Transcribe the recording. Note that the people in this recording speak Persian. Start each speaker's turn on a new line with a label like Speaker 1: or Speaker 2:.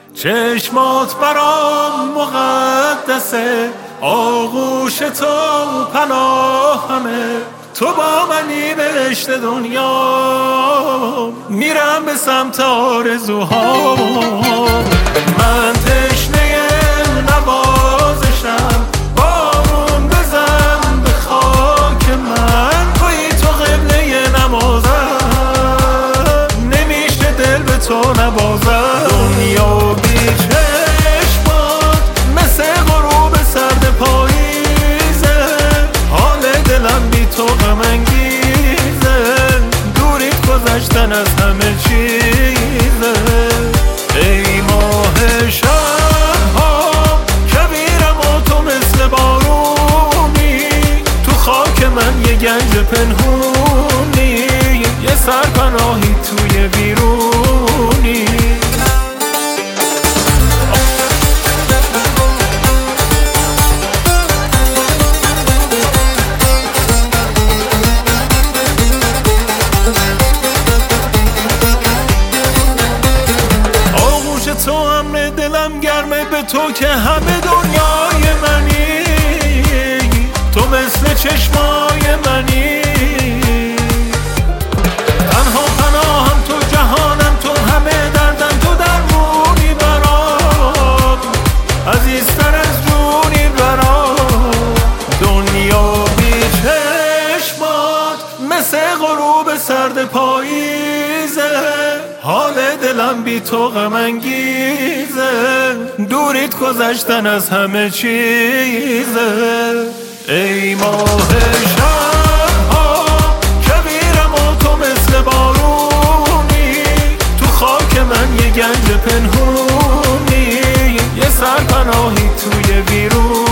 Speaker 1: چشمات برام مقدسه، آغوش تو پناهمه، تو با منی بهشت دنیا، میرم به سمت آرزوها. من تشنه نوازشم، بارون بزن به خاک من، توی تو قبله نمازم، نمیشه دل به تو نبازم. دنیا بی چشمات مثل غروب سرد پاییزه، حال دلم بی تو غم انگیزه، دوریت گذشتن از همه چیزه. ای ماه شبها کبیرم و تو مثل بارونی، تو خاک من یه گنج پنهونی، یه سرپناهی توی بیرونی. تو امر دلم گرمه، به تو که همه دنیای منی، تو مثل چشمای منی، تنها پناهم تو، جهانم تو، همه دردم تو، درمونی برام، عزیزتر از جونی برام. دنیا بی چشمات مثل غروب سرد پاییزه، حال دلم بی تو غم انگیزه، دوریت گذشتن از همه چیزه. ای ماه شبها کبیرم و تو مثل بارونی، تو خاک من یه گنج پنهونی، یه سرپناهی توی بیرون.